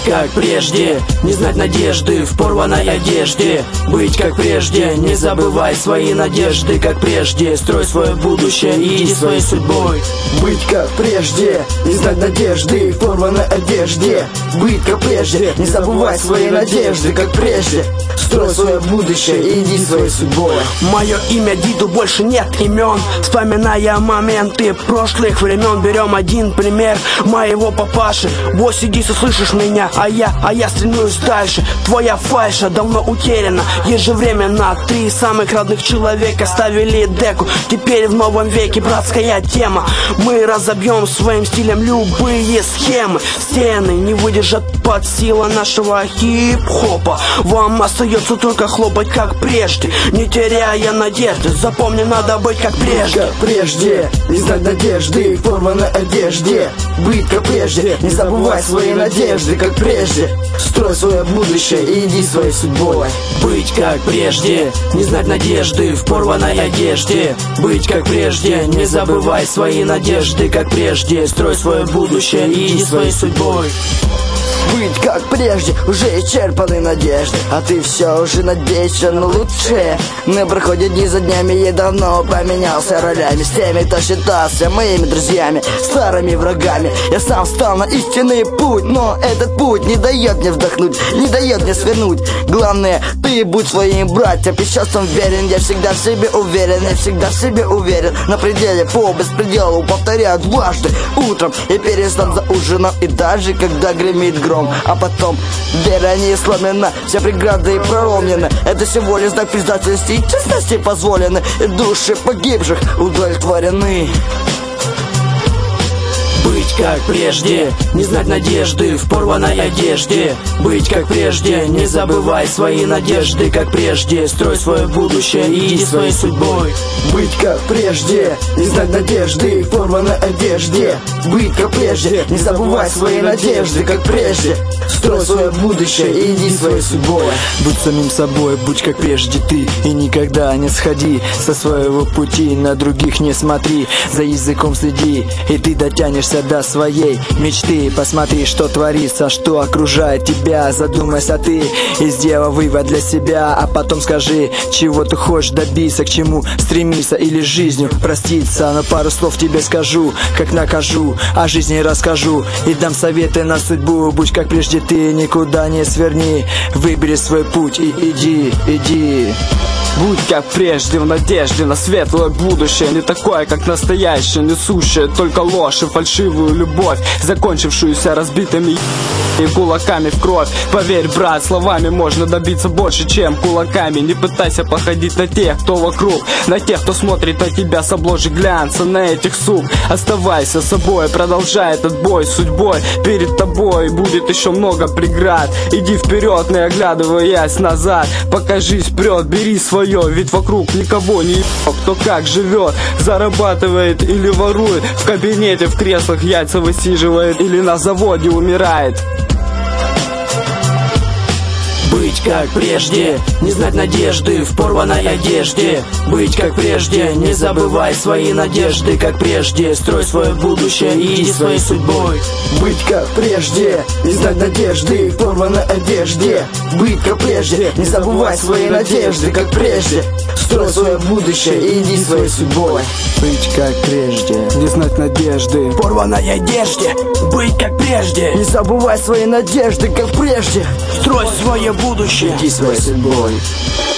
как прежде, не знать надежды в порванной одежде. Быть как прежде, не забывай свои надежды, как прежде. Строй свое будущее и иди своей судьбой. Быть как прежде, не знать надежды в порванной одежде. Быть как прежде, не забывай свои надежды, как прежде. Строй свое будущее и иди своей судьбой. Мое имя Диду, больше нет имен. Вспоминая моменты прошлых времен, берем один пример моего папаши. Вот сидишь и слышишь меня, а я стремлюсь дальше. Твоя фальша давно утеряна ежевременно. 3 самых родных человека ставили деку. Теперь в новом веке братская тема. Мы разобьем своим стилем любые схемы. Стены не выдержат под силой нашего хип-хопа. Вам остается только хлопать как прежде, не теряя надежды. Запомни, надо быть как прежде. Как прежде, не знать надежды в порванной одежде. Быть как прежде, не забывай свои надежды, как прежде. Строй свое будущее и иди своей судьбой. Быть как прежде, не знать надежды в порванной одежде. Быть как прежде, не забывай свои надежды, как прежде. Строй свое будущее и иди своей судьбой. Быть как прежде, уже исчерпаны надежды, а ты все уже надеешься на лучшее. Но проходят дни за днями, я давно поменялся ролями с теми, кто считался моими друзьями, старыми врагами. Я сам встал на истинный путь, но этот путь не дает мне вдохнуть, не дает мне свернуть. Главное, ты будь своим братьям и чувством верен. Я всегда в себе уверен, я всегда в себе уверен. На пределе, по беспределу, повторяю дважды утром и перед сном за ужином, и даже когда гремит гром. А потом вера не сломлена, все преграды проломлены. Это всего лишь знак предательности и честности позволены, и души погибших удовлетворены. Быть как прежде, не знать надежды в порванной одежде. Быть как прежде, не забывай свои надежды, как прежде. Строй свое будущее и иди своей судьбой. Быть как прежде, не знать надежды в порванной одежде. Быть как прежде, не забывай свои надежды, как прежде. Строй свое будущее и иди своей судьбой. Будь самим собой, будь как прежде ты, и никогда не сходи со своего пути, на других не смотри, за языком следи, и ты дотянешься до своей мечты. Посмотри, что творится, что окружает тебя. Задумайся ты и сделай вывод для себя, а потом скажи, чего ты хочешь добиться, к чему стремиться или жизнью проститься. Но пару слов тебе скажу, как накажу, о жизни расскажу и дам советы на судьбу. Будь как прежде ты, никуда не сверни, выбери свой путь и иди. Будь как прежде, в надежде на светлое будущее, не такое, как настоящее, несущее только ложь и фальшивую любовь, закончившуюся разбитыми и кулаками в кровь. Поверь, брат, словами можно добиться больше, чем кулаками. Не пытайся походить на тех, кто вокруг, на тех, кто смотрит на тебя с обложек глянца, на этих сук. Оставайся собой, продолжай этот бой с судьбой. Перед тобой будет еще много преград. Иди вперед, не оглядываясь назад. Покажись вперед, бери свое, ведь вокруг никого не кто как живет, зарабатывает или ворует, в кабинете, в креслах яйца высиживает или на заводе умирает. Быть как прежде, не знать надежды в порванной одежде. Быть как прежде, не забывай свои надежды, как прежде. Строй свое будущее и иди своей судьбой. Быть как прежде, не знать надежды в порванной одежде. Быть как прежде, не забывай свои надежды, как прежде. Строй свое будущее и иди своей судьбой. Быть как прежде, Не знать надежды В порванной одежде, быть как прежде. Не забывай свои надежды, как прежде. Строй свое будущее. Иди своей судьбой.